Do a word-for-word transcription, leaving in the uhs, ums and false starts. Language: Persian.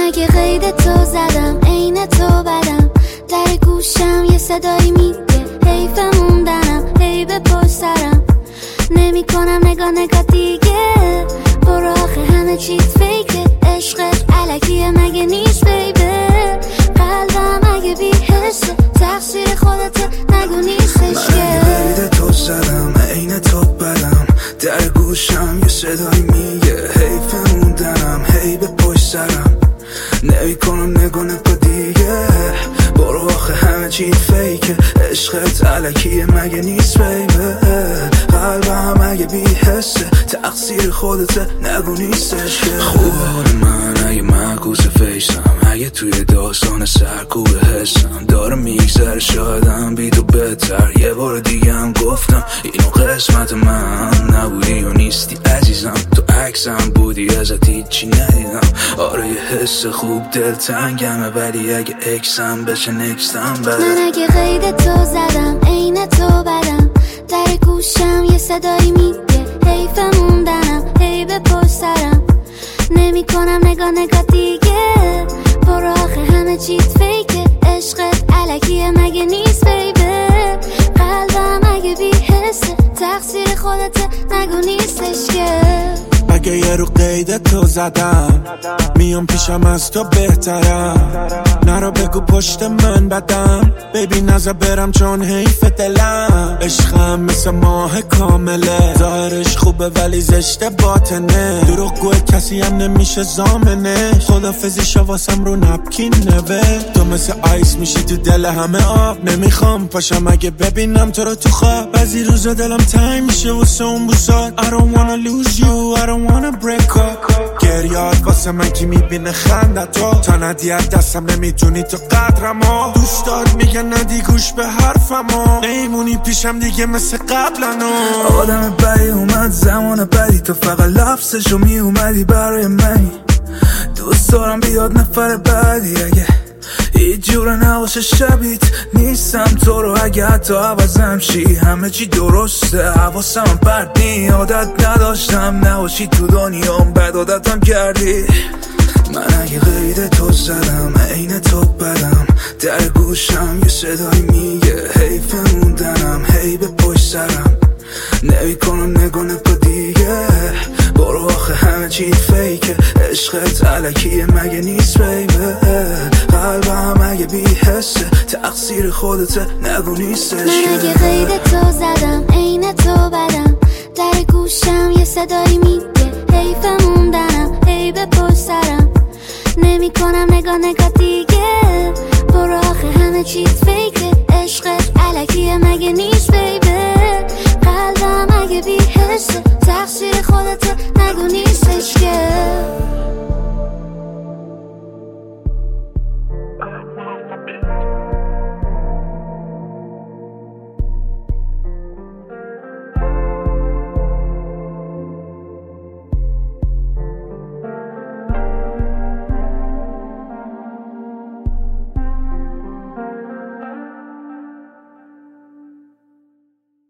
اگه قید تو زدم عین تو بدم، در گوشم یه صدایی میگه حیف موندنم، هی به پشت سرم نمی کنم نگاه نگاه دیگه. برو آخه همه چیز فیکه، عشقت علکیه مگه نیست بیبه. قلبم اگه بی حسه تقصیر خودت نگو نیستش که. من اگه قید تو زدم عین تو بدم، در گوشم یه صدایی میگه حیف موندنم، هی به پشت سرم نمی کنم نگاه نگاه دیگه. برو آخه همه چی فیکه، عشقت علکیه مگه نیست بیبه. قلبم اگه بی حسه تقصیر خودت نگو نیستش که. خوب حال من اگه معکوس فیسم، اگه توی داستان سرکوب حسم داره میگذره شایدم بی تو بهتر. یه بار دیگه هم گفتم اینو قسمت من نبودی و نیستی عزیزم، تو عکسم بودی ازت هیچی ندیدم. آره یه حس خوب دلتنگمه ولی اگه اکسم بشه نکستم بدم. من اگه قید تو زدم عین تو بدم، در گوشم یه صدایی میگه حیف موندنم، هی به پشت سرم نمی کنم نگاه نگاه دیگه. برو آخه همه چیز فیکه، عشقت علکیه مگه نیست بیبه. قلبم اگه بی حسه تقصیر خودت نگو نیستش که. اگه یه رو قید تو زدم میام پیشم از تو بهترم، نرو بگو پشت من بدم بیبی نزا برم چون حیف دلم. عشقم مثل ماه کامله، ظاهرش خوبه ولی زشت باطنه، دروغ گوه کسی هم نمیشه زامنه. خدافزی شواسم رو نپکین نوه، تو مثل آیس میشی تو دل همه آب. نمیخوام پاشم اگه ببینم تو رو تو خواب، بعضی روزا دلم تنگ میشه واسه اون بوسات. I don't wanna lose you, I don't wanna break up. گریاد واسه من کی میبینه خنده تو، تا ندی از دستم نمیتونی تو قدرمو. دوستات میگن ندی گوش به حرفمو، نیمونی پیشم دیگه مثل قبلنو. آدم بدی اومد زمان بدی، تو فقط لفظشو میومدی برای من. دوست دارم بیاد نفر بعدی، اگه هیچ جوره نباشه شبیت نیستم تو رو. اگه حتی عوضم شی همه چی درسته، حواسم پرت نی. عادت نداشتم نباشی تو دنیام، بد عادتم کردی. من اگه قید تو زدم عین تو بدم، در گوشم یه صدایی میگه حیف موندنم، هی به پشت سرم نمی کنم نگاه نگاه دیگه. برو آخه همه چی فیکه، عشقت علکیه مگه نیست بیبه. قلبم اگه بی حسه تقصیر خودت نگو نیستش که. من اگه قید تو زدم عین تو بدم، در گوشم یه صدایی